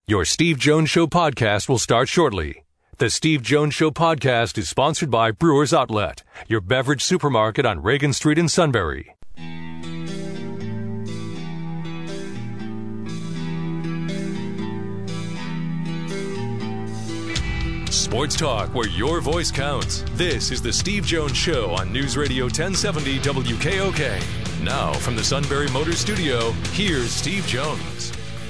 Your Steve Jones Show podcast will start shortly. The Steve Jones Show podcast is sponsored by Brewers Outlet, your beverage supermarket on Reagan Street in Sunbury. Sports talk where your voice counts. This is the Steve Jones Show on News Radio 1070 WKOK. Now from the Sunbury Motors Studio, here's Steve Jones.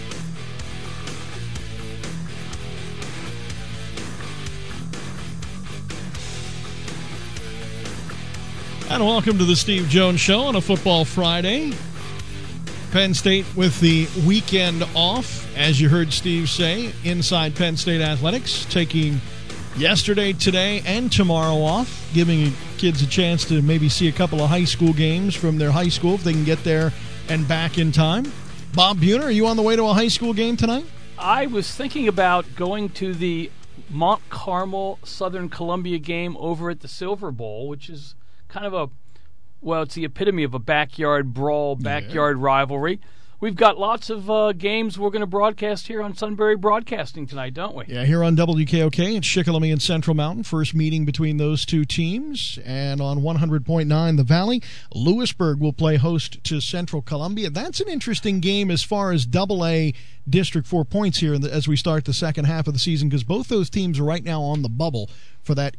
And welcome to the Steve Jones Show on a Football Friday. Penn State with the weekend off, as you heard Steve say, inside Penn State Athletics, taking yesterday, today, and tomorrow off, giving kids a chance to maybe see a couple of high school games from their high school if they can get there and back in time. Bob Buhner, are you on the way to a high school game tonight? I was thinking about going to the Mount Carmel Southern Columbia game over at the Silver Bowl, which is kind of it's the epitome of a backyard brawl, backyard rivalry. We've got lots of games we're going to broadcast here on Sunbury Broadcasting tonight, don't we? Yeah, here on WKOK, it's Shikellamy and Central Mountain. First meeting between those two teams. And on 100.9 The Valley, Lewisburg will play host to Central Columbia. That's an interesting game as far as AA District 4 points here as we start the second half of the season, because both those teams are right now on the bubble for that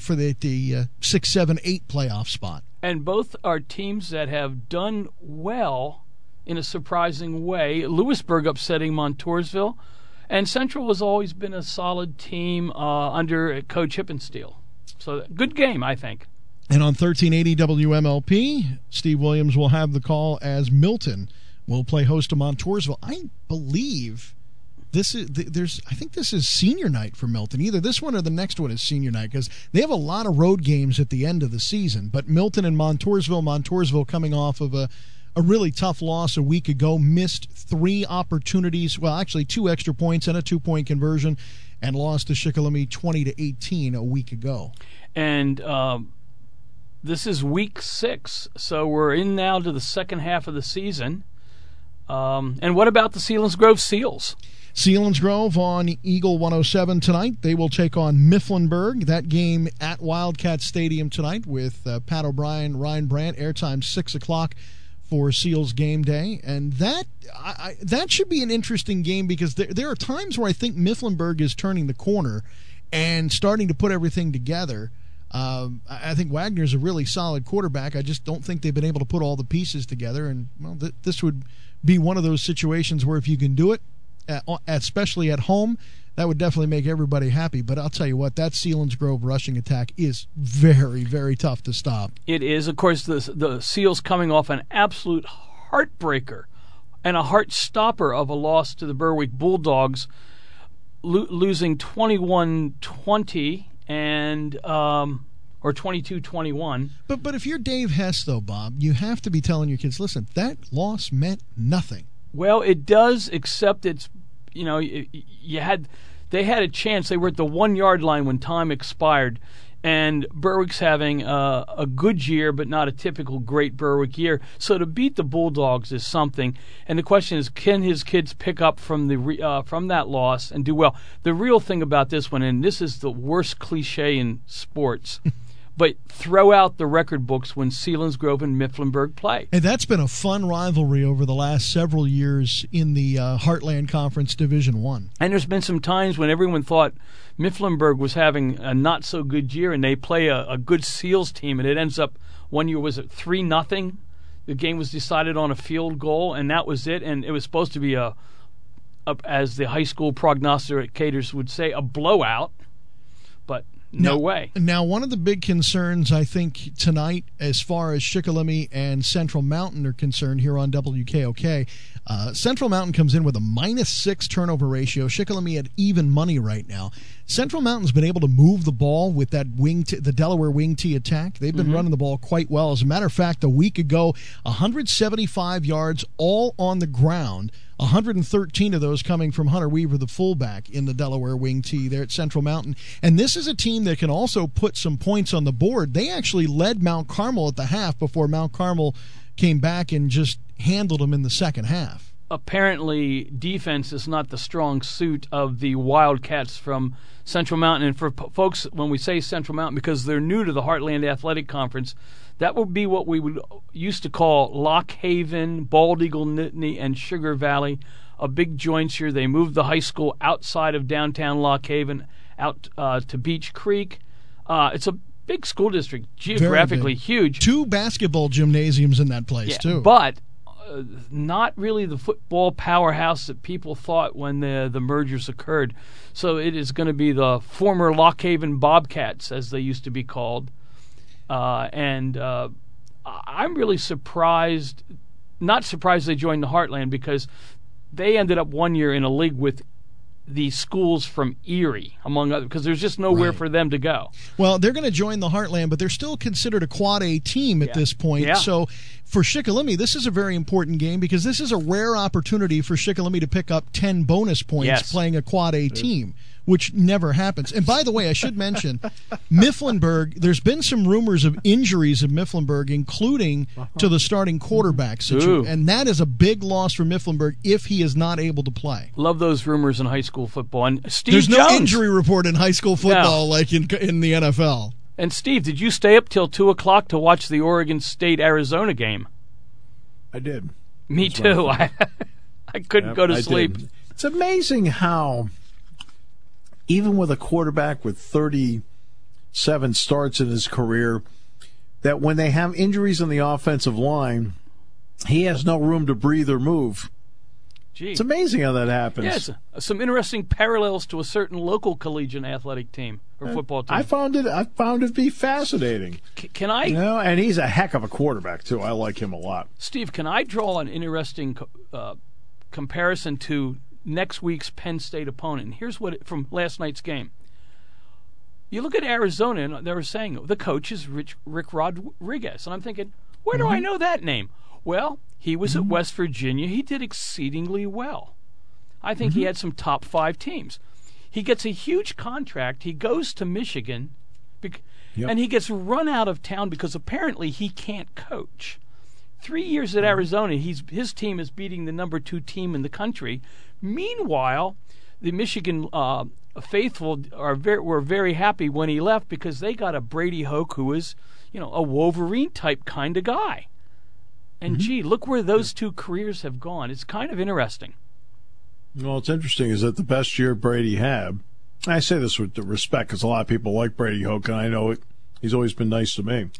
6, 7, 8 playoff spot. And both are teams that have done well in a surprising way. Lewisburg upsetting Montoursville, and Central has always been a solid team under Coach Hippensteel. So good game, I think. And on 1380 WMLP, Steve Williams will have the call as Milton will play host to Montoursville. I believe this is senior night for Milton. Either this one or the next one is senior night, because they have a lot of road games at the end of the season. But Milton and Montoursville coming off of a really tough loss a week ago, missed 3 opportunities, well, actually 2 extra points and a 2-point conversion, and lost to Shikellamy 20-18 a week ago. And this is week 6, so we're in now to the second half of the season. And what about the Selinsgrove Seals? Selinsgrove on Eagle 107 tonight. They will take on Mifflinburg. That game at Wildcat Stadium tonight with Pat O'Brien, Ryan Brandt. Airtime 6 o'clock for Seals game day. And that should be an interesting game, because there are times where I think Mifflinburg is turning the corner and starting to put everything together. I think Wagner's a really solid quarterback. I just don't think they've been able to put all the pieces together. And this would be one of those situations where if you can do it, especially at home, that would definitely make everybody happy. But I'll tell you what, that Selinsgrove rushing attack is very, very tough to stop. It is. Of course, the Seals coming off an absolute heartbreaker and a heart stopper of a loss to the Berwick Bulldogs, losing 21-20 and or 22-21. But if you're Dave Hess, though, Bob, you have to be telling your kids, listen, that loss meant nothing. Well, it does, except it's, they had a chance. They were at the 1-yard line when time expired, and Berwick's having a good year, but not a typical great Berwick year. So to beat the Bulldogs is something. And the question is, can his kids pick up from that loss and do well? The real thing about this one, and this is the worst cliche in sports, but throw out the record books when Selinsgrove and Mifflinburg play. And that's been a fun rivalry over the last several years in the Heartland Conference Division I. And there's been some times when everyone thought Mifflinburg was having a not-so-good year, and they play a good Seals team, and it ends up, one year was it 3-0? The game was decided on a field goal, and that was it. And it was supposed to be as the high school prognosticators would say, a blowout. But no way. Now, one of the big concerns, I think, tonight, as far as Shikellamy and Central Mountain are concerned here on WKOK, Central Mountain comes in with a -6 turnover ratio. Shikellamy at even money right now. Central Mountain's been able to move the ball with that the Delaware wing tee attack. They've been running the ball quite well. As a matter of fact, a week ago, 175 yards all on the ground. 113 of those coming from Hunter Weaver, the fullback, in the Delaware wing tee there at Central Mountain. And this is a team that can also put some points on the board. They actually led Mount Carmel at the half before Mount Carmel came back and just handled them in the second half. apparently defense is not the strong suit of the Wildcats from Central Mountain. And for folks, when we say Central Mountain, because they're new to the Heartland Athletic Conference, that would be what we would used to call Lock Haven, Bald Eagle, Nittany, and Sugar Valley, a big jointure. They moved the high school outside of downtown Lock Haven, out to Beach Creek. It's a big school district, geographically huge. 2 basketball gymnasiums in that place, too. But not really the football powerhouse that people thought when the mergers occurred. So it is going to be the former Lock Haven Bobcats, as they used to be called. And I'm really surprised, not surprised they joined the Heartland, because they ended up one year in a league with the schools from Erie, among others, because there's just nowhere for them to go. Well, they're going to join the Heartland, but they're still considered a Quad A team at this point. Yeah. So for Shikellamy, this is a very important game, because this is a rare opportunity for Shikellamy to pick up 10 bonus points playing a Quad A team, which never happens. And by the way, I should mention, Mifflinburg, there's been some rumors of injuries of Mifflinburg, including to the starting quarterback situation. And that is a big loss for Mifflinburg if he is not able to play. Love those rumors in high school football. And Steve There's Jones, no injury report in high school football like in the NFL. And Steve, did you stay up till 2 o'clock to watch the Oregon State-Arizona game? I did. Me too. I couldn't go to sleep. It's amazing how, even with a quarterback with 37 starts in his career, that when they have injuries on the offensive line, he has no room to breathe or move. Gee. It's amazing how that happens. Yes, some interesting parallels to a certain local collegiate athletic team or football team. I found it to be fascinating. Can I? And he's a heck of a quarterback too. I like him a lot. Steve, can I draw an interesting comparison to next week's Penn State opponent? And here's what from last night's game. You look at Arizona, and they were saying the coach is Rick Rodriguez, and I'm thinking, where do I know that name? Well, he was at West Virginia. He did exceedingly well. I think he had some top 5 teams. He gets a huge contract. He goes to Michigan, and he gets run out of town because apparently he can't coach. 3 years at Arizona, his team is beating the number 2 team in the country. Meanwhile, the Michigan faithful were very happy when he left because they got a Brady Hoke who is, a Wolverine type kind of guy. And gee, look where those 2 careers have gone. It's kind of interesting. Well, what's interesting is that the best year Brady had, I say this with respect because a lot of people like Brady Hoke, and I know it, he's always been nice to me,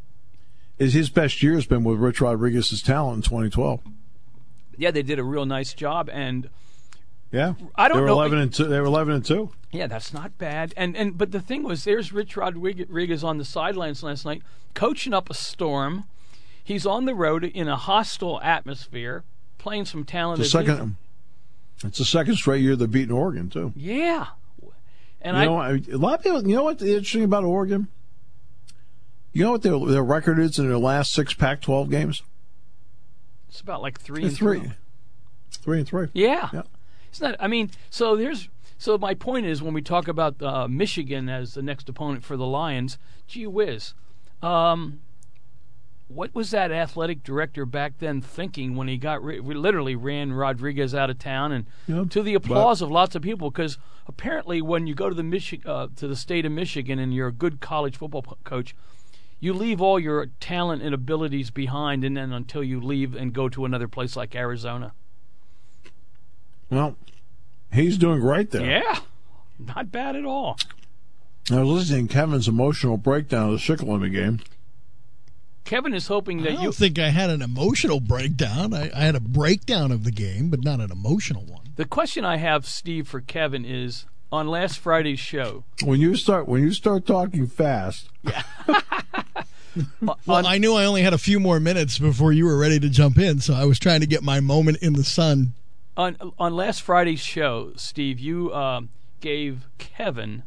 is his best year has been with Rich Rodriguez's talent in 2012. Yeah, they did a real nice job, and yeah, I don't know. 11-2. They were 11-2. Yeah, that's not bad. But the thing was, there's Rich Rodriguez on the sidelines last night, coaching up a storm. He's on the road in a hostile atmosphere, playing some talented. It's the second straight year they're beating Oregon too. Yeah, and a lot of people. You know what's interesting about Oregon? You know what their record is in their last 6 Pac-12 games? It's about like 3-3. 3-3. Yeah. It's not. I mean, so my point is when we talk about Michigan as the next opponent for the Lions, gee whiz. What was that athletic director back then thinking when he literally ran Rodriguez out of town, and to the applause of lots of people? Because apparently, when you go to the state of Michigan and you're a good college football coach, you leave all your talent and abilities behind, and then until you leave and go to another place like Arizona. Well, he's doing great there. Yeah, not bad at all. I was listening to Kevin's emotional breakdown of the Shikellamy game. Kevin is hoping that I don't think I had an emotional breakdown. I had a breakdown of the game, but not an emotional one. The question I have, Steve, for Kevin is on last Friday's show. When you start talking fast. Yeah. Well, I knew I only had a few more minutes before you were ready to jump in, so I was trying to get my moment in the sun. On last Friday's show, Steve, you gave Kevin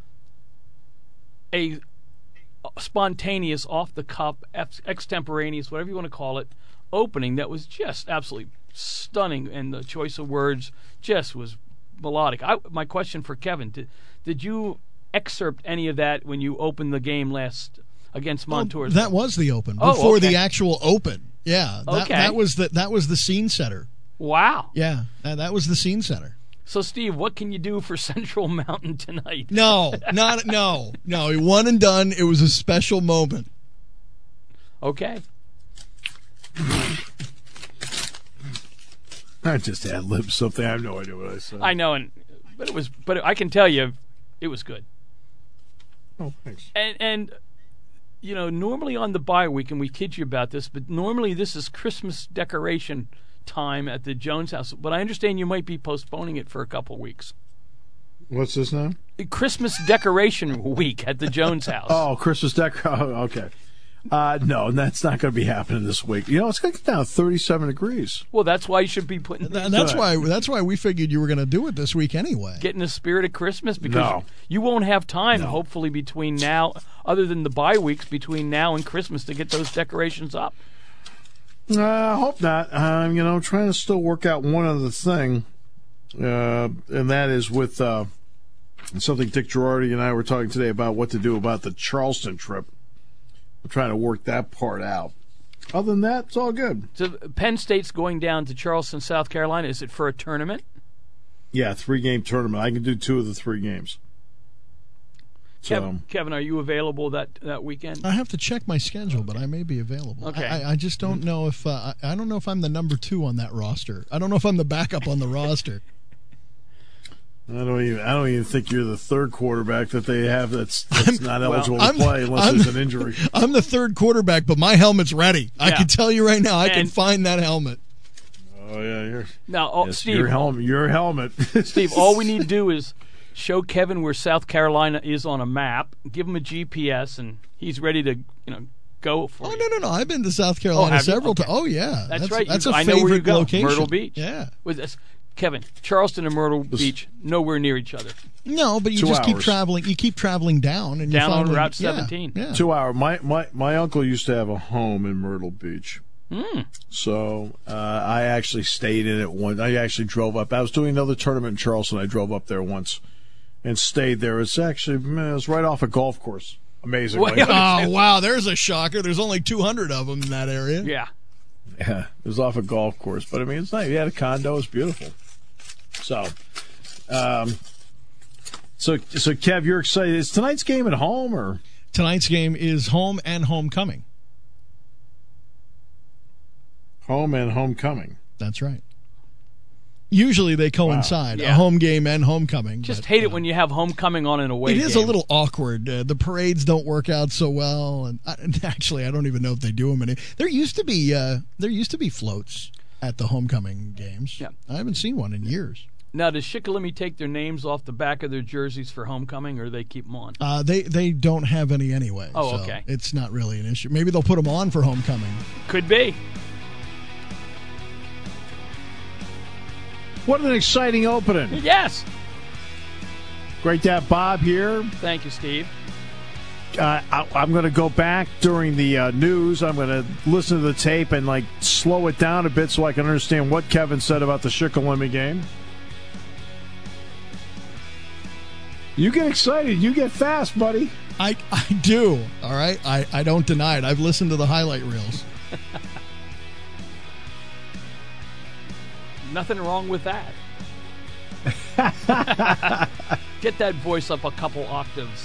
a spontaneous, off-the-cuff, extemporaneous, whatever you want to call it, opening that was just absolutely stunning, and the choice of words just was melodic. My question for Kevin, did you excerpt any of that when you opened the game last against Montour? That was the open, before the actual open. Yeah, that was the scene setter. Wow. Yeah, that was the scene setter. So, Steve, what can you do for Central Mountain tonight? No. One and done. It was a special moment. Okay. I just ad-libbed something. I have no idea what I said. I know, but I can tell you, it was good. Oh, thanks. And you know, normally on the bye week, and we kid you about this, but normally this is Christmas decoration time at the Jones house. But I understand you might be postponing it for a couple weeks. What's this now? Christmas decoration week at the Jones house. Oh, Christmas okay. No, that's not going to be happening this week. You know, it's going to get down to 37 degrees. Well, that's why you should be putting. That's why we figured you were going to do it this week anyway. Get in the spirit of Christmas, because you won't have time, hopefully, between now, other than the bye weeks, between now and Christmas to get those decorations up. I hope not. I'm trying to still work out one other thing, and that is with something Dick Girardi and I were talking today about what to do about the Charleston trip. I'm trying to work that part out. Other than that, it's all good. So Penn State's going down to Charleston, South Carolina. Is it for a tournament? Yeah, 3-game tournament. I can do 2 of the 3 games. So. Kevin, are you available that weekend? I have to check my schedule, but I may be available. Okay. I just don't know if I don't know if I'm the number 2 on that roster. I don't know if I'm the backup on the roster. I don't even think you're the third quarterback that they have that's not eligible to play unless there's an injury. I'm the third quarterback, but my helmet's ready. Yeah. I can tell you right now, I can find that helmet. Oh yeah, Steve, your helmet. Steve, all we need to do is show Kevin where South Carolina is on a map, give him a GPS, and he's ready to go for it. No. I've been to South Carolina several times. Oh yeah, that's right. That's a I know where you favorite go. location. Myrtle Beach. Yeah. Kevin, Charleston and Myrtle Beach, nowhere near each other. No, but you 2 just keep hours. traveling. You keep traveling down, and down you find on Route 17. Yeah. 2 hours. My uncle used to have a home in Myrtle Beach. So I actually stayed in it once. I actually drove up. I was doing another tournament in Charleston. I drove up there once and stayed there. It was right off a golf course. Amazingly. Oh wow, there's a shocker. There's only 200 of them in that area. Yeah. Yeah, it was off a golf course, but I mean, it's nice. You had a condo. It's beautiful. So, so Kev, you're excited. Is tonight's game at home or? Tonight's game is home and homecoming. Home and homecoming. That's right. Usually they coincide, Wow. Yeah. a home game and homecoming. Just hate it when you have homecoming on an away game. It is a little awkward. The parades don't work out so well, and actually, I don't even know if they do them anymore. There used to be floats at the homecoming games. Yeah. I haven't seen one in years. Now, does Shikellamy take their names off the back of their jerseys for homecoming, or they keep them on? They don't have any anyway. Oh, so okay. It's not really an issue. Maybe they'll put them on for homecoming. Could be. What an exciting opening. Yes. Great to have Bob here. Thank you, Steve. I'm going to go back during the news. I'm going to listen to the tape and slow it down a bit so I can understand what Kevin said about the Shikellamy game. You get excited. You get fast, buddy. I do. All right. I don't deny it. I've listened to the highlight reels. Nothing wrong with that. Get that voice up a couple octaves.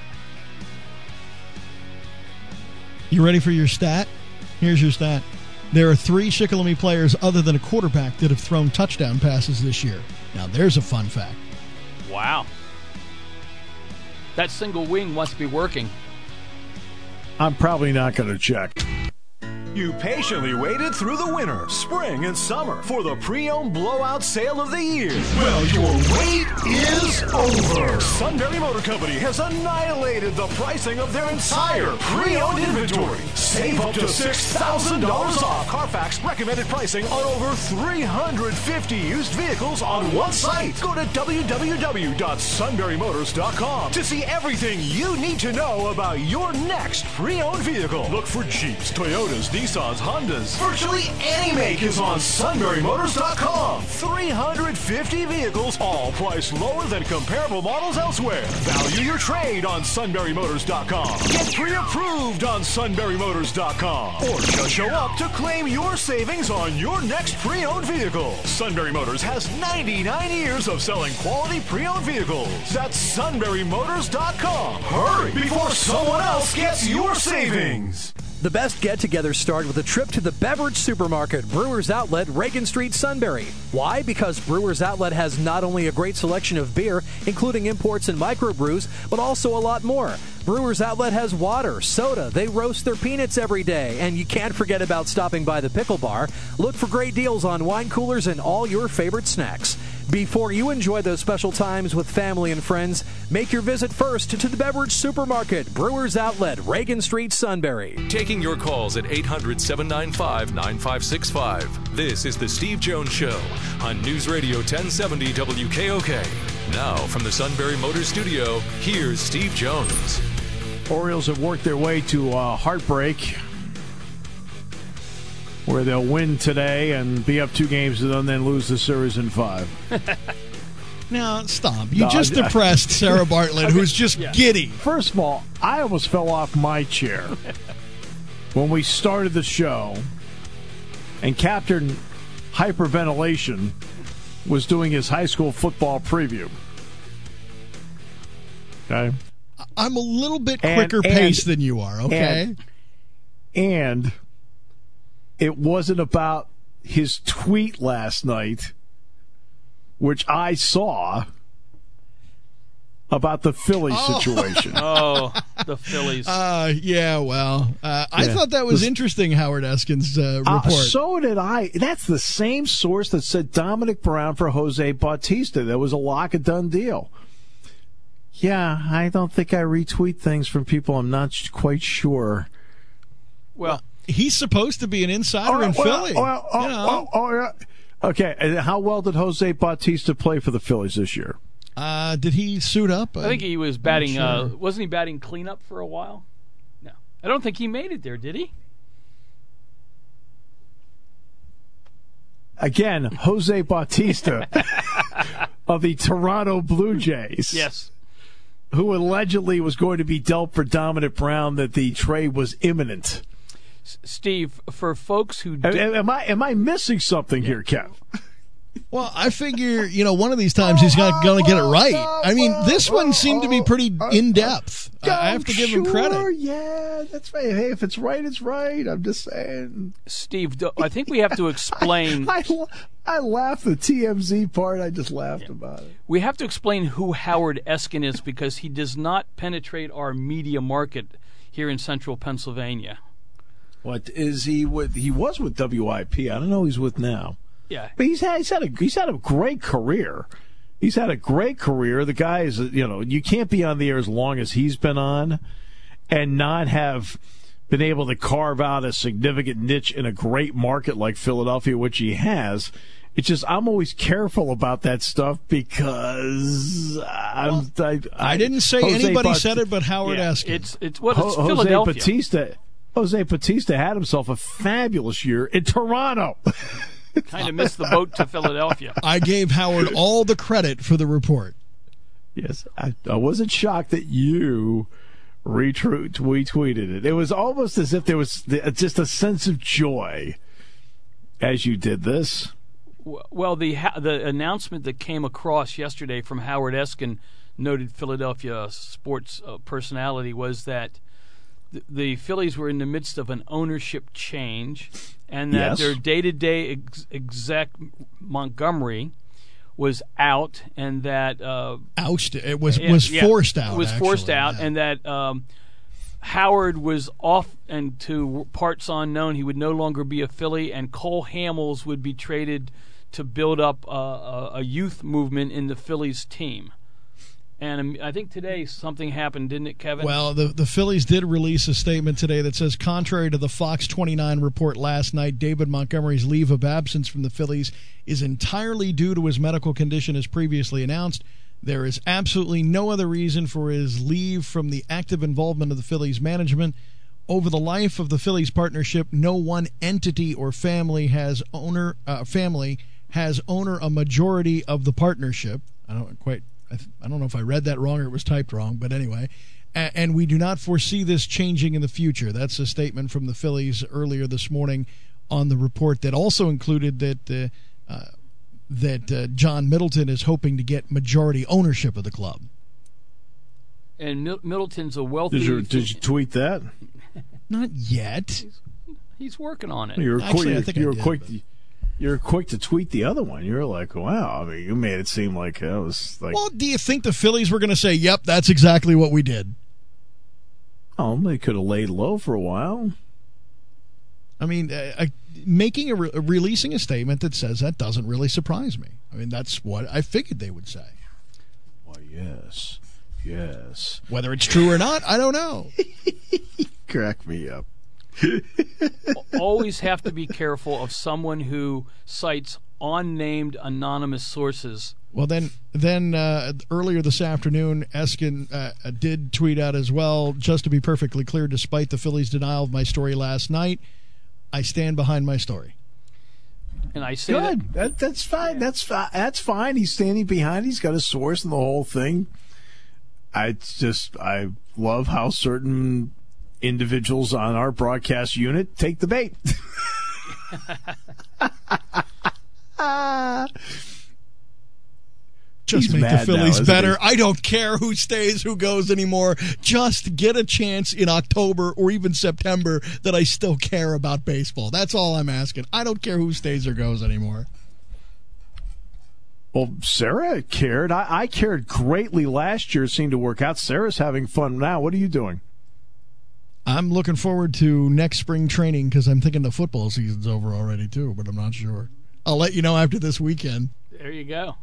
You ready for your stat? Here's your stat. There are 3 Shikellamy players other than a quarterback that have thrown touchdown passes this year. Now, there's a fun fact. Wow. That single wing must be working. I'm probably not going to check. You patiently waited through the winter, spring, and summer for the pre-owned blowout sale of the year. Well, your wait is over. Sunbury Motor Company has annihilated the pricing of their entire pre-owned inventory. Save up to $6,000 off Carfax recommended pricing on over 350 used vehicles on one site. Go to www.sunburymotors.com to see everything you need to know about your next pre-owned vehicle. Look for Jeeps, Toyotas, Nissans, Hondas. Virtually any make is on SunburyMotors.com. 350 vehicles, all priced lower than comparable models elsewhere. Value your trade on SunburyMotors.com. Get pre-approved on SunburyMotors.com. Or just show up to claim your savings on your next pre-owned vehicle. Sunbury Motors has 99 years of selling quality pre-owned vehicles. That's SunburyMotors.com. Hurry before someone else gets your savings. The best get-togethers start with a trip to the beverage supermarket, Brewers Outlet, Reagan Street, Sunbury. Why? Because Brewers Outlet has not only a great selection of beer, including imports and microbrews, but also a lot more. Brewers Outlet has water, soda, they roast their peanuts every day, and you can't forget about stopping by the pickle bar. Look for great deals on wine coolers and all your favorite snacks. Before you enjoy those special times with family and friends, make your visit first to the beverage supermarket, Brewers Outlet, Reagan Street, Sunbury. Taking your calls at 800-795-9565. This is the Steve Jones Show on News Radio 1070 WKOK. Now from the Sunbury Motors Studio, here's Steve Jones. Orioles have worked their way to heartbreak, where they'll win today and be up 2 games and then lose the series in 5. Now, stop. You just depressed Sarah Bartlett, who's just giddy. First of all, I almost fell off my chair when we started the show and Captain Hyperventilation was doing his high school football preview. Okay? I'm a little bit quicker paced than you are, okay? And it wasn't about his tweet last night, which I saw, about the Phillies situation. Oh, the Phillies. Yeah, well, I thought that was interesting, Howard Eskin's report. So did I. That's the same source that said Dominic Brown for Jose Bautista. That was a lock and done deal. Yeah, I don't think I retweet things from people I'm not quite sure. Well, he's supposed to be an insider in Philly. Okay, and how well did Jose Bautista play for the Phillies this year? Did he suit up? I think he was batting. Sure. Wasn't he batting cleanup for a while? No, I don't think he made it there. Did he? Again, Jose Bautista of the Toronto Blue Jays. Yes. Who allegedly was going to be dealt for Dominic Brown, that the trade was imminent. Steve, for folks who am I missing something here, Kev? Well, I figure, one of these times he's going to get it right. I mean, this one seemed to be pretty in-depth. I have to give him credit. Yeah, that's right. Hey, if it's right, it's right. I'm just saying. Steve, I think we have to explain. I laughed the TMZ part. I just laughed about it. We have to explain who Howard Eskin is, because he does not penetrate our media market here in central Pennsylvania. What is he with? He was with WIP. I don't know who he's with now. Yeah, but he's had a great career. He's had a great career. The guy is, you can't be on the air as long as he's been on and not have been able to carve out a significant niche in a great market like Philadelphia, which he has. It's just I'm always careful about that stuff because I didn't say anybody said it, but Howard Eskin. It's Philadelphia. Jose Bautista had himself a fabulous year in Toronto. Kind of missed the boat to Philadelphia. I gave Howard all the credit for the report. Yes, I wasn't shocked that you retweeted it. It was almost as if there was just a sense of joy as you did this. Well, the announcement that came across yesterday from Howard Eskin, noted Philadelphia sports personality, was that the Phillies were in the midst of an ownership change, and that their day-to-day exec Montgomery was out, and that ousted. It was forced out. It was forced out, and that Howard was off, and to parts unknown, he would no longer be a Philly, and Cole Hamels would be traded to build up a youth movement in the Phillies team. And I think today something happened, didn't it, Kevin? Well, the Phillies did release a statement today that says, contrary to the Fox 29 report last night, David Montgomery's leave of absence from the Phillies is entirely due to his medical condition as previously announced. There is absolutely no other reason for his leave from the active involvement of the Phillies management. over the life of the Phillies partnership, no one entity or family has owner a majority of the partnership. I don't know if I read that wrong or it was typed wrong, but anyway. And we do not foresee this changing in the future. That's a statement from the Phillies earlier this morning on the report that also included that John Middleton is hoping to get majority ownership of the club. And Middleton's a wealthy... Did you tweet that? Not yet. He's working on it. You were quick to tweet the other one. You were like, wow. I mean, you made it seem like it was like... Well, do you think the Phillies were going to say, yep, that's exactly what we did? Oh, they could have laid low for a while. I mean, releasing a statement that says that doesn't really surprise me. I mean, that's what I figured they would say. Why, yes. Whether it's true or not, I don't know. Crack me up. Always have to be careful of someone who cites unnamed anonymous sources. Well, then earlier this afternoon, Eskin did tweet out as well, just to be perfectly clear, despite the Phillies' denial of my story last night, I stand behind my story. And I say good. That's fine. Yeah. That's fine. He's standing behind. He's got a source in the whole thing. I love how certain individuals on our broadcast unit take the bait. Just make the Phillies better. I don't care who stays, who goes anymore. Just get a chance in October or even September that I still care about baseball. That's all I'm asking. I don't care who stays or goes anymore. Well, Sarah cared. I cared greatly last year. It seemed to work out. Sarah's having fun now. What are you doing? I'm looking forward to next spring training because I'm thinking the football season's over already, too, but I'm not sure. I'll let you know after this weekend. There you go.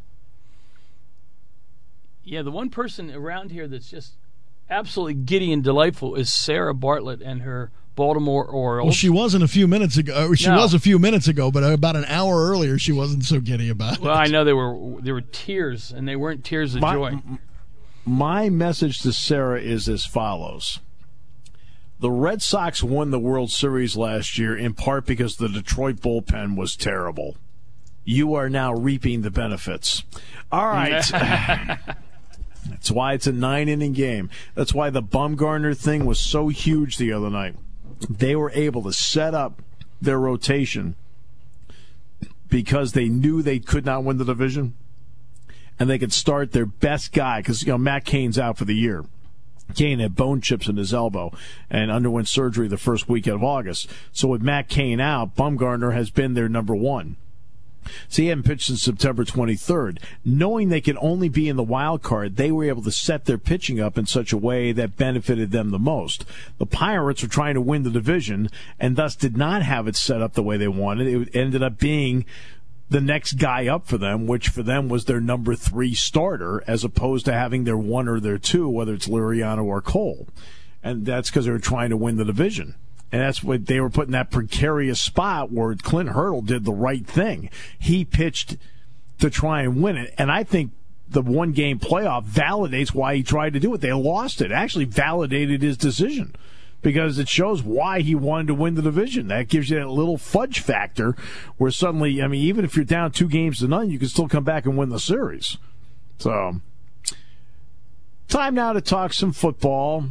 Yeah, the one person around here that's just absolutely giddy and delightful is Sarah Bartlett and her Baltimore Orioles. Well, she wasn't a few minutes ago. Was a few minutes ago, but about an hour earlier, she wasn't so giddy about it. Well, I know there were tears, and they weren't tears of joy. My message to Sarah is as follows. The Red Sox won the World Series last year in part because the Detroit bullpen was terrible. You are now reaping the benefits. All right. That's why it's a 9-inning game. That's why the Bumgarner thing was so huge the other night. They were able to set up their rotation because they knew they could not win the division, and they could start their best guy because Matt Cain's out for the year. Cain had bone chips in his elbow and underwent surgery the first weekend of August. So with Matt Cain out, Bumgarner has been their number one. So he hadn't pitched since September 23rd. Knowing they could only be in the wild card, they were able to set their pitching up in such a way that benefited them the most. The Pirates were trying to win the division and thus did not have it set up the way they wanted. It ended up being the next guy up for them, which for them was their number 3 starter, as opposed to having their 1 or their 2, whether it's Liriano or Cole. And that's because they were trying to win the division. And that's what they were put in that precarious spot where Clint Hurdle did the right thing. He pitched to try and win it. And I think the one-game playoff validates why he tried to do it. They lost it. It actually validated his decision because it shows why he wanted to win the division. That gives you that little fudge factor where suddenly, I mean, even if you're down 2-0, you can still come back and win the series. So, time now to talk some football.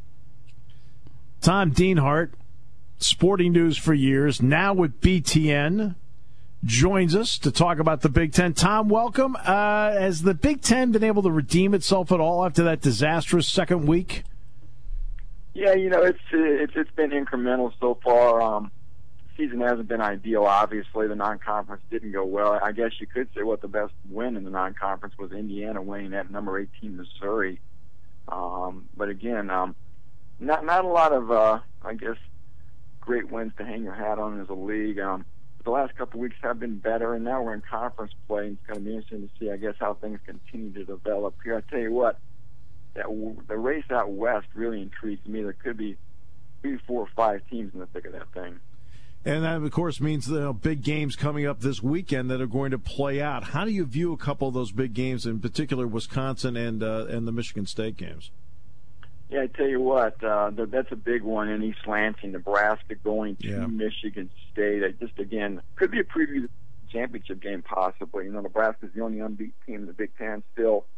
Tom Dienhart, Sporting News for years, now with BTN, joins us to talk about the Big Ten. Tom, welcome. Has the Big Ten been able to redeem itself at all after that disastrous second week? Yeah, it's been incremental so far. Season hasn't been ideal, obviously. The non-conference didn't go well. I guess you could say the best win in the non-conference was Indiana winning at number 18 Missouri. But again, not a lot of, great wins to hang your hat on as a league. The last couple of weeks have been better, and now we're in conference play, and it's going to be interesting to see, how things continue to develop here. I tell you what, the race out west really intrigues me. There could be 3, 4, 5 teams in the thick of that thing. And that, of course, means big games coming up this weekend that are going to play out. How do you view a couple of those big games, in particular Wisconsin and the Michigan State games? Yeah, I tell you what, that's a big one in East Lansing, Nebraska going to Michigan State. Just again, could be a preview championship game possibly. Nebraska's the only unbeaten team in the Big Ten, still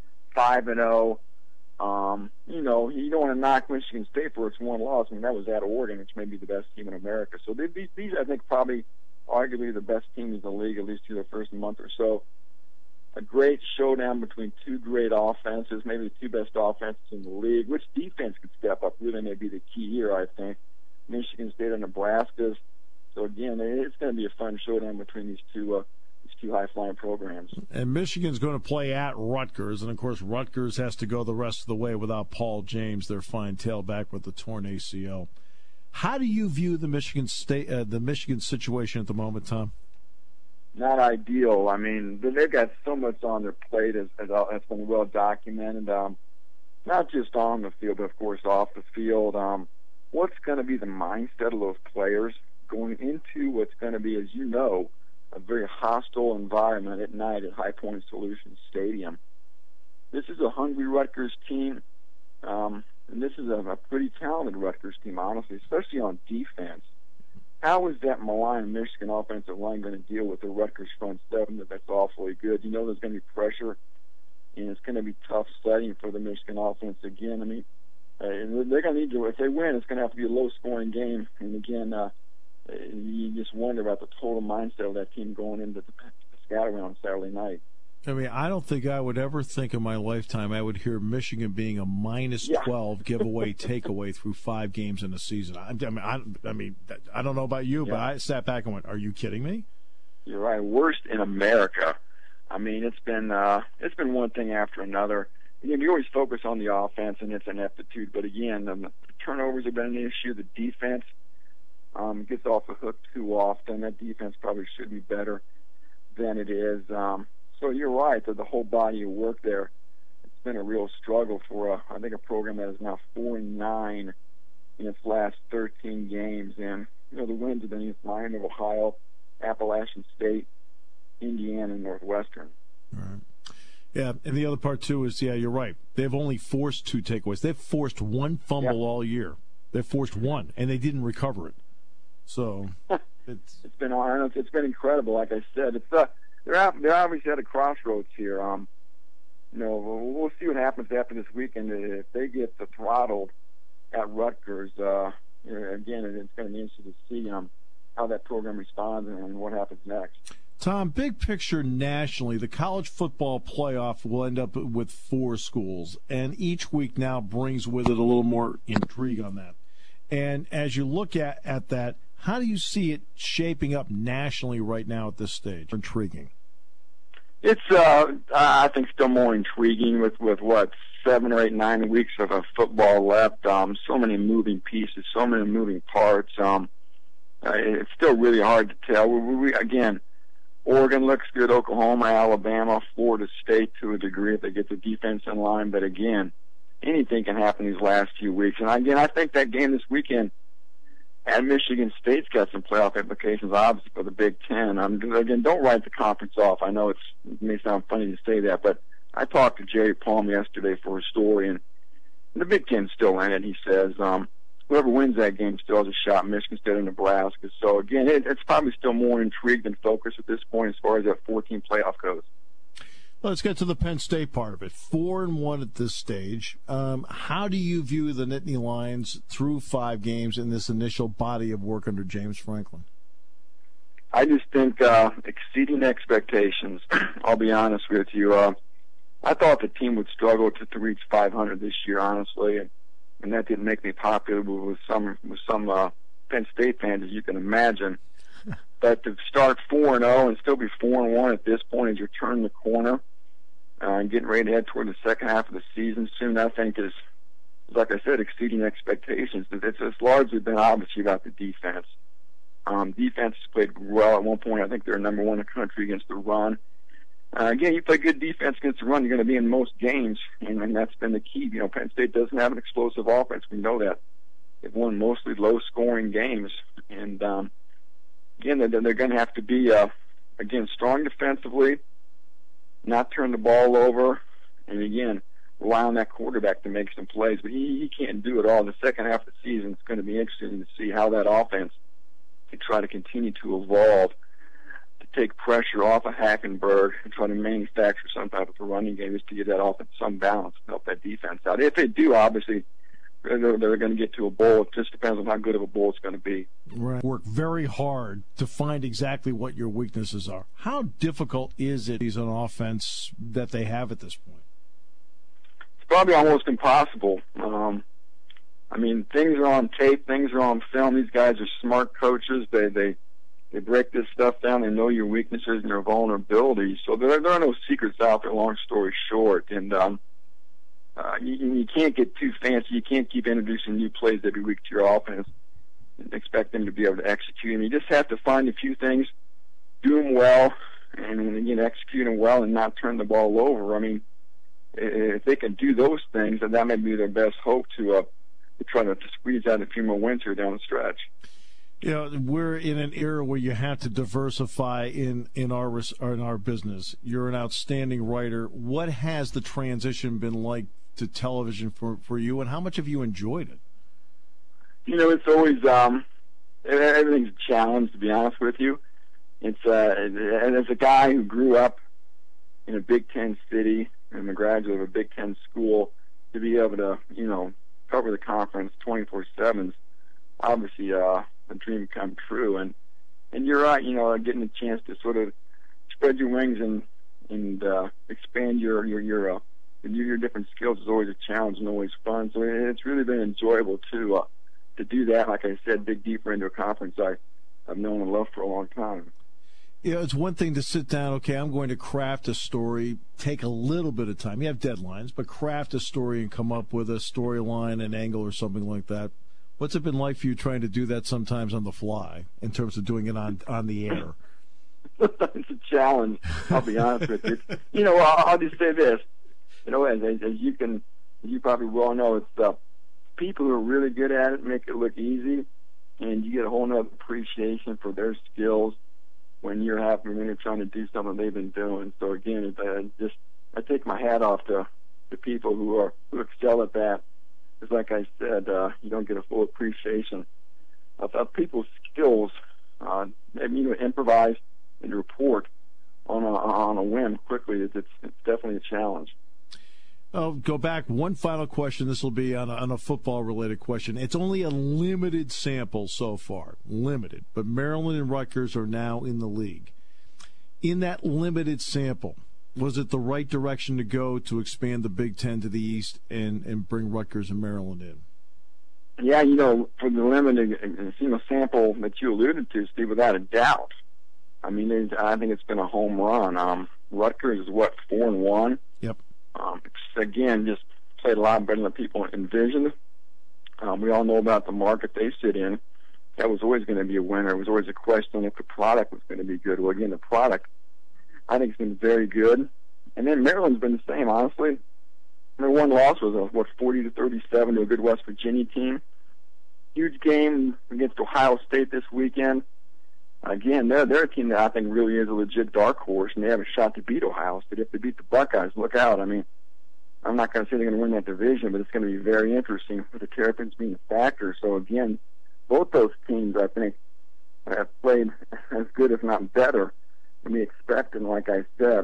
5-0. You don't want to knock Michigan State for its one loss. I mean, that was at Oregon, which may be the best team in America. So these I think, probably arguably the best teams in the league, at least through the first month or so. A great showdown between two great offenses, maybe the two best offenses in the league. Which defense could step up really may be the key here, I think. Michigan State and Nebraska. So again, it's going to be a fun showdown between these two high-flying programs. And Michigan's going to play at Rutgers, and of course Rutgers has to go the rest of the way without Paul James, their fine tailback with the torn ACL. How do you view the Michigan situation at the moment, Tom? Not ideal. I mean, they've got so much on their plate, as been well documented. Not just on the field, but of course off the field. What's going to be the mindset of those players going into what's going to be, as you know, a very hostile environment at night at High Point Solutions Stadium? This is a hungry Rutgers team, and this is a pretty talented Rutgers team, honestly, especially on defense. How is that maligned Michigan offensive line going to deal with the Rutgers front seven that's awfully good? You know there's going to be pressure, and it's going to be tough sledding for the Michigan offense again. I mean, they're going to need to, if they win, it's going to have to be a low-scoring game. And again, you just wonder about the total mindset of that team going into the Piscataway on Saturday night. I mean, I don't think I would ever think in my lifetime I would hear Michigan being a -12 giveaway takeaway through 5 games in a season. I mean, I don't know about you, but I sat back and went, "Are you kidding me?" You're right. Worst in America. I mean, it's been one thing after another. You always focus on the offense and its ineptitude, but again, the turnovers have been an issue. The defense gets off the hook too often. That defense probably should be better than it is. So you're right that the whole body of work there, it's been a real struggle for I think a program that is now 4-9 in its last 13 games. And the wins have been against Miami of Ohio, Appalachian State, Indiana, and Northwestern. All right. Yeah, and the other part too is, you're right. They've only forced 2 takeaways. They've forced 1 fumble all year. They've forced 1, and they didn't recover it. So it's been incredible. Like I said, they're obviously at a crossroads here. We'll see what happens after this weekend. If they get throttled at Rutgers, again, it's going to be interesting to see how that program responds and what happens next. Tom, big picture nationally, the college football playoff will end up with 4 schools, and each week now brings with it a little more intrigue on that. And as you look at that, how do you see it shaping up nationally right now at this stage? Intriguing. It's, I think, still more intriguing with 7 or 8, 9 weeks of football left. So many moving pieces, so many moving parts. It's still really hard to tell. Again, Oregon looks good, Oklahoma, Alabama, Florida State to a degree if they get the defense in line. But again, anything can happen these last few weeks. And again, I think that game this weekend at Michigan State's got some playoff implications, obviously, for the Big Ten. Again, don't write the conference off. I know it may sound funny to say that, but I talked to Jerry Palm yesterday for a story, and the Big Ten's still in it. He says whoever wins that game still has a shot, Michigan State or Nebraska. So, again, it's probably still more intrigue than focus at this point as far as that 14 playoff goes. Well, let's get to the Penn State part of it. 4-1 at this stage. How do you view the Nittany Lions through 5 games in this initial body of work under James Franklin? I just think exceeding expectations. I'll be honest with you. I thought the team would struggle to reach 500 this year, honestly, and that didn't make me popular with some Penn State fans, as you can imagine. But to start 4-0 and still be 4-1 at this point as you're turning the corner and getting ready to head toward the second half of the season soon, I think is, like I said, exceeding expectations. It's largely been obviously about the defense. Defense has played well at one point. I think they're number 1 in the country against the run. Again, you play good defense against the run, you're going to be in most games, and that's been the key. Penn State doesn't have an explosive offense. We know that. They've won mostly low-scoring games, and again, they're going to have to be, strong defensively, not turn the ball over, and again, rely on that quarterback to make some plays, but he can't do it all. The second half of the season, it's going to be interesting to see how that offense can try to continue to evolve, to take pressure off of Hackenberg and try to manufacture some type of a running game just to get that offense some balance and help that defense out. If they do, obviously, they're going to get to a bowl. It just depends on how good of a bowl it's going to be. Right. Work very hard to find exactly what your weaknesses are. How difficult is it an offense that they have at this point? It's probably almost impossible. I mean, things are on tape, things are on film. These guys are smart coaches. They break this stuff down. They know your weaknesses and your vulnerabilities. So there are no secrets out there, long story short. And you can't get too fancy. You can't keep introducing new plays every week to your offense and expect them to be able to execute. And you just have to find a few things, do them well, and again, execute them well and not turn the ball over. I mean, if they can do those things, then that may be their best hope to try to squeeze out a few more wins here down the stretch. You know, we're in an era where you have to diversify in our business. You're an outstanding writer. What has the transition been like to television for you, and how much have you enjoyed it? You know, it's always everything's a challenge, to be honest with you. It's and as a guy who grew up in a Big Ten city and a graduate of a Big Ten school, to be able to, you know, cover the conference 24/7 is obviously a dream come true. And you're right, you know, getting a chance to sort of spread your wings and expand your different skills is always a challenge and always fun. So it's really been enjoyable to do that. Like I said, dig deeper into a conference I've known and loved for a long time. You know, it's one thing to sit down, okay, I'm going to craft a story, take a little bit of time. You have deadlines, but craft a story and come up with a storyline, an angle, or something like that. What's it been like for you trying to do that sometimes on the fly in terms of doing it on the air? It's a challenge, I'll be honest with you. You know, I'll just say this. You know, as you probably well know, it's people who are really good at it make it look easy, and you get a whole nother appreciation for their skills when you're trying to do something they've been doing. So again, I take my hat off to people who excel at that. Because like I said, you don't get a full appreciation of people's skills. Maybe, you know, improvise and report on a whim quickly. It's definitely a challenge. I'll go back. One final question. This will be on a football-related question. It's only a limited sample so far, limited. But Maryland and Rutgers are now in the league. In that limited sample, was it the right direction to go to expand the Big Ten to the East and bring Rutgers and Maryland in? Yeah, you know, for the limited sample that you alluded to, Steve, without a doubt. I mean, I think it's been a home run. Rutgers is, 4-1? Yep. Again, just played a lot better than people envisioned. We all know about the market they sit in. That was always going to be a winner. It was always a question if the product was going to be good. Well, again, the product, I think, has been very good. And then Maryland's been the same, honestly. Their one loss was 40-37 to a good West Virginia team. Huge game against Ohio State this weekend. Again, they're a team that I think really is a legit dark horse, and they have a shot to beat Ohio State. If they beat the Buckeyes, look out. I mean, I'm not going to say they're going to win that division, but it's going to be very interesting with the Terrapins being a factor. So, again, both those teams, I think, have played as good, if not better, than we expected. And like I said,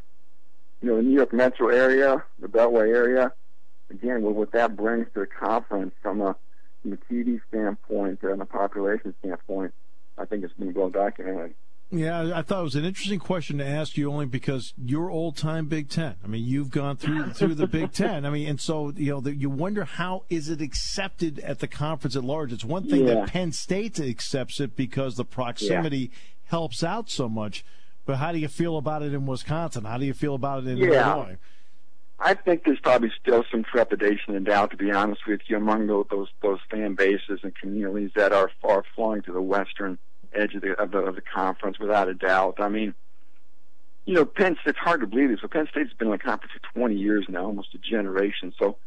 you know, the New York metro area, the Beltway area, again, what that brings to the conference from a TV standpoint and a population standpoint, I think it's been well documented. Yeah, I thought it was an interesting question to ask you only because you're old-time Big Ten. I mean, you've gone through the Big Ten. I mean, and so, you know, you wonder how is it accepted at the conference at large. It's one thing that Penn State accepts it because the proximity helps out so much. But how do you feel about it in Wisconsin? How do you feel about it in Illinois? I think there's probably still some trepidation and doubt, to be honest with you, among those fan bases and communities that are far flung to the western edge of the conference, without a doubt. I mean, you know, it's hard to believe this, but Penn State's been in the conference for 20 years now, almost a generation. So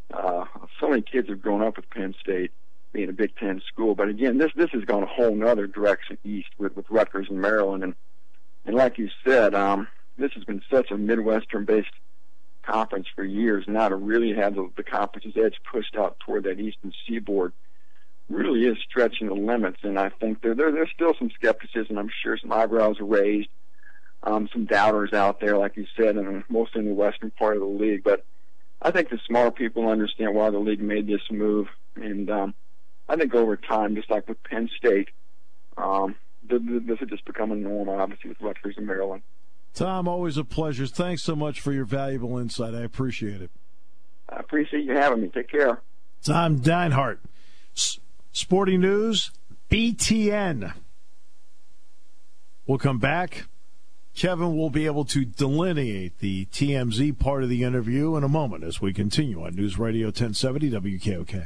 many kids have grown up with Penn State being a Big Ten school. But again, this has gone a whole other direction east with Rutgers and Maryland. And like you said, this has been such a Midwestern-based conference for years now to really have the conference's edge pushed out toward that eastern seaboard really is stretching the limits. And I think there's still some skepticism. I'm sure some eyebrows are raised, some doubters out there, like you said, and mostly in the western part of the league. But I think the smart people understand why the league made this move. And I think over time, just like with Penn State, this has just become a norm, obviously, with Rutgers and Maryland. Tom, always a pleasure. Thanks so much for your valuable insight. I appreciate it. I appreciate you having me. Take care. Tom Dinehart. Sporting News, BTN. We'll come back. Kevin will be able to delineate the TMZ part of the interview in a moment as we continue on News Radio 1070 WKOK.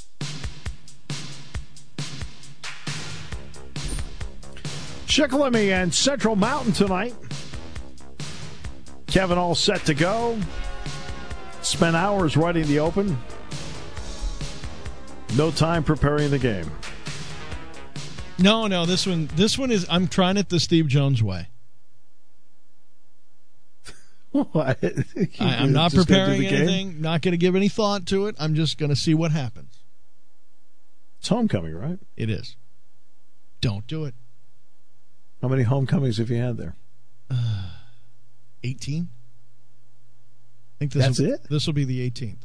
Shikellamy and Central Mountain tonight. Kevin all set to go. Spent hours writing the open. No time preparing the game. No, this one is, I'm trying it the Steve Jones way. What? I'm not preparing anything, not going to give any thought to it. I'm just going to see what happens. It's homecoming, right? It is. Don't do it. How many homecomings have you had there? 18. I think That's it? This will be the 18th.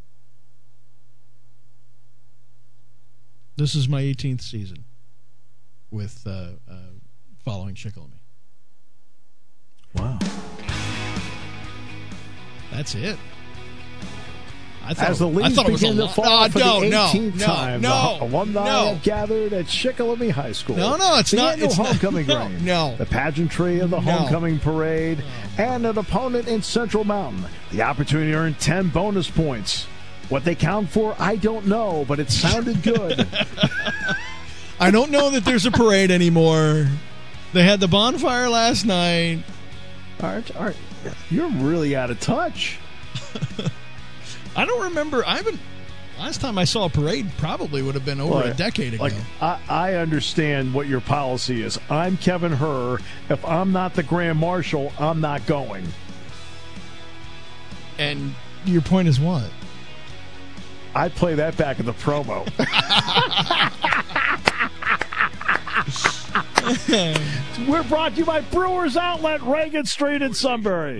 This is my 18th season with following Shikellamy. Wow. That's it. As the leaves begin to fall for the 18th time, the alumni have gathered at Shikellamy High School. No, it's not. The annual homecoming game. No. The pageantry of the homecoming parade and an opponent in Central Mountain. The opportunity to earn 10 bonus points. What they count for, I don't know, but it sounded good. I don't know that there's a parade anymore. They had the bonfire last night. Art, you're really out of touch. I don't remember. Last time I saw a parade probably would have been over a decade ago. I understand what your policy is. I'm Kevin Herr. If I'm not the Grand Marshal, I'm not going. And your point is what? I'd play that back in the promo. We're brought to you by Brewers Outlet, Reagan Street in Sunbury.